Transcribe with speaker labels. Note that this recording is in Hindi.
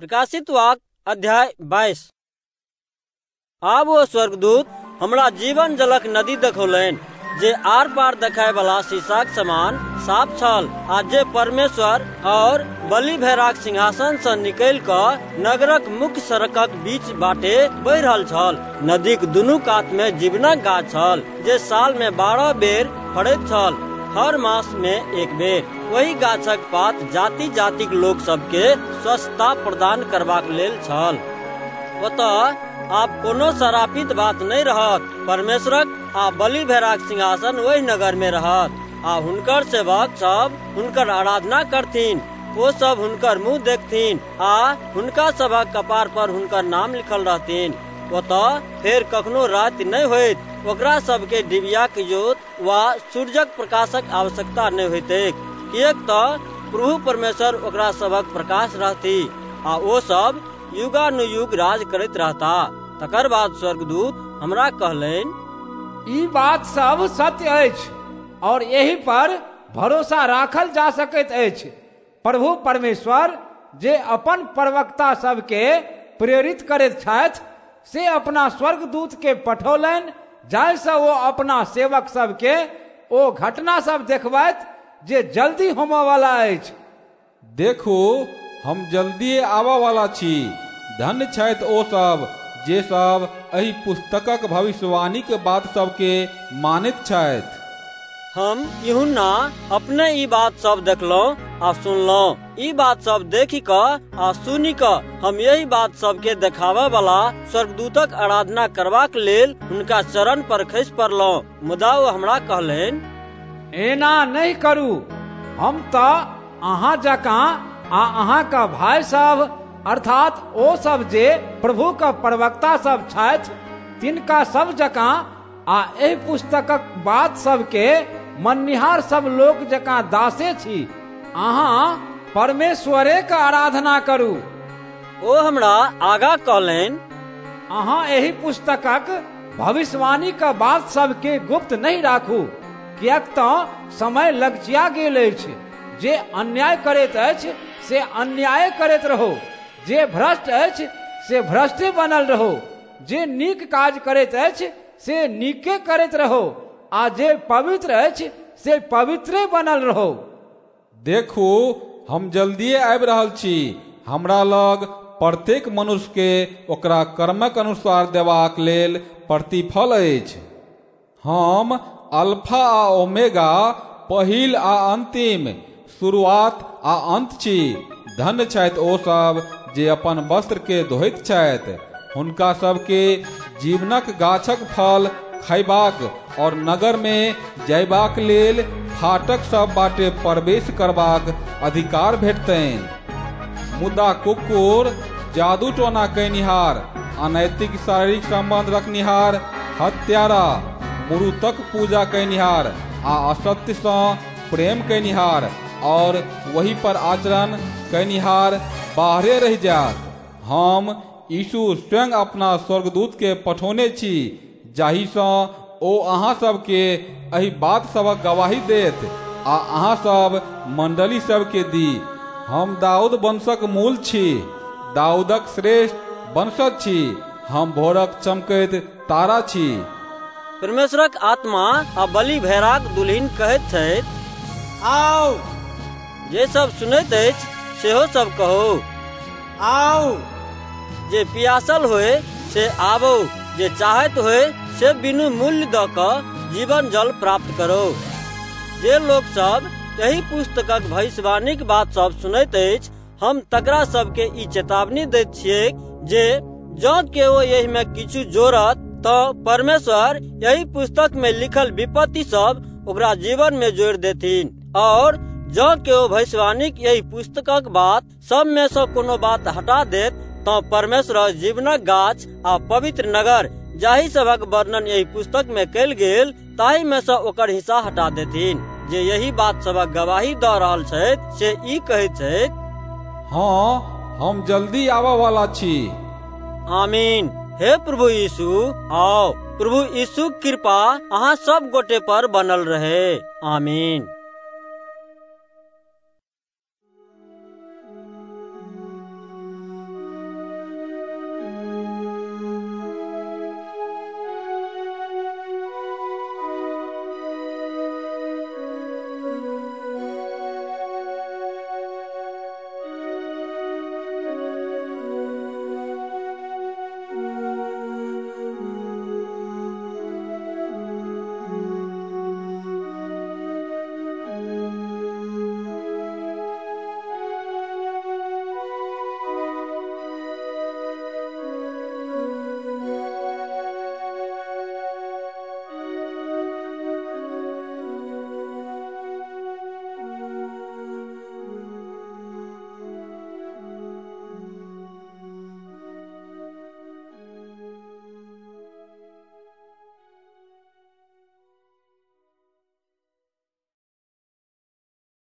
Speaker 1: प्रकाशित वाक्य अध्याय 22। आब वो स्वर्गदूत हमरा जीवन जलक नदी देखौलनि, जे आर पार देखाय वाला शीशाक समान साफ छल, आ जे परमेश्वर और बलि भैराक सिंहासन से निकल कऽ नगरक मुख्य सड़कक बीच बाटे बहि रहल छल। नदीक दुनू कात में जीवनक गाछ छल, जे साल में 12 बेर फड़ैत छल, हर मास में एक बेर। वही गाछक पात जाति जातिक लोक सबके स्वस्थता प्रदान करबाक लेल छल। ओतऽ आब कोनो शरापित बात नहीं रहत। परमेश्वरक आ बलि भैराक सिंहासन वही नगर में रहत, आ हुनकर सेवक सब हुनकर आराधना करथिन। वो सब हुनकर मुँह देखथिन, आ हुनका सबक कपार पर हुनकर नाम लिखल रहथिन। ओतऽ फेर कखनो राति नहीं होइत, ओकरा सबके डिबिया के जोत वा सूर्यक प्रकाशक आवश्यकता नहीं होइतैक, किएक तऽ प्रभु परमेश्वर ओकरा सबक प्रकाश रहती, आ वो सब युगानुयुग राज करैत रहता। तकर बाद स्वर्गदूत हमरा कहलनि,
Speaker 2: ई बात सब सत्य अछि और यही पर भरोसा राखल जा सकैत अछि। प्रभु परमेश्वर जे अपन प्रवक्ता सबके प्रेरित करैत छथि, से अपना स्वर्गदूत के पठौलनि, जाहिसँ वो अपना सेवक सबके ओ घटना सब देखबैत जे जल्दी होमय वाला अछि।
Speaker 3: देखू, हम जल्दी आबऽ वाला छी। धन्य छथि ओ सब जे सब एहि पुस्तकक भविष्यवाणी के बात सबके मानित छथि।
Speaker 1: हम यूहन्ना अपने ई बात सब देखलहुँ आ सुनलहुँ। ई बात सब देखी कऽ आ सुनी कऽ हम यही बात सबके देखाबऽ वाला स्वर्गदूतक आराधना करबाक लेल हुनका चरण पर खसि पड़लहुँ। मुदा ओ हमरा कहलनि,
Speaker 2: एना नहीं करू। हम तऽ अहाँ जकाँ आ अहाँके भाई सब अर्थात ओ सब जे प्रभु के प्रवक्ता सब छथि, तिनका सब जकाँ आ एहि पुस्तकक बात सबके मननिहार सब लोक जकाँ दासे छी। अहाँ परमेश्वरे के आराधना करू।
Speaker 1: ओ हमरा आगा कहलनि,
Speaker 2: अहाँ एहि पुस्तकक भविष्यवाणी के बात सबके गुप्त नहीं राखू, किएक तऽ समय लगचिया गेल अछि। जे अन्याय करैत अछि से अन्याय करैत रहो, जे भ्रष्ट अछि से भ्रष्टे बनल रहो, जे नीक काज करैत अछि से नीके करैत रहो, आ जे पवित्र अछि से पवित्रे बनल रहो।
Speaker 3: देखू, हम जल्दिए आबि रहल छी। हमरा लग प्रत्येक मनुष्य के ओकरा कर्मक अनुसार देबाक लेल प्रतिफल अछि। हम अल्फा आ ओमेगा, पहिल आ अंतिम, शुरुआत आ अंत छी। धन्य छथि ओ सब जे अपन वस्त्र के धोइत छथि, हुनका सबके जीवनक गाछक फल खयबाक और नगर में जयबाक लेल फाटक सब बाटे प्रवेश करबाक अधिकार भेटतनि। मुदा कुकुर, जादू टोना कयनिहार, अनैतिक शारीरिक संबंध रखनिहार, हत्यारा, मूर्तक पूजा कयनिहार आ असत्य सँ प्रेम कयनिहार और वही पर आचरण कयनिहार बाहरे रहि जात। हम यीशु स्वयं अपना स्वर्गदूत के पठौने छी, जाहि सँ ओ अहाँ सबके एहि बात सबक गवाही देत आ अहाँ सब मंडली सबके दी। हम दाऊद वंशक मूल छी, दाऊदक श्रेष्ठ वंशज छी। हम भोरक चमकैत तारा छी।
Speaker 1: परमेश्वरक आत्मा आ बलि भैराक दुल्हिन कहैत छथि,
Speaker 4: आओ।
Speaker 1: जे सब सुनैत अछि सेहो सब कहू,
Speaker 4: आओ।
Speaker 1: जे पियासल होए से आबो, जे चाहत होए से बिनु मूल्य दऽ कऽ जीवन जल प्राप्त करो। जे लोक सब यही पुस्तकक भविष्यवाणी के बात सब सुनैत अछि, हम तकरा सबके ई चेतावनी दैत छियै जे जँ केओ एहि में किछु जोड़त तऽ परमेश्वर यही पुस्तक में लिखल विपत्ति सब ओकरा जीवन में जोड़ देथिन। और जँ केओ भविष्यवाणी यही पुस्तकक बात सब में से कोनो बात हटा देत तऽ परमेश्वर जीवनक गाछ आ पवित्र नगर, जाहि सबक वर्णन यही पुस्तक में कयल गेल, ताहि में से ओकर हिस्सा हटा देथिन। जे यही बात सबक गवाही दऽ रहल छथि से ई कहैत छथि,
Speaker 3: हाँ, हम जल्दी आबऽ वाला छी।
Speaker 1: आमीन। हे प्रभु यीशु आओ। प्रभु यीशु कृपा अहाँ सब गोटे पर बनल रहे। आमीन।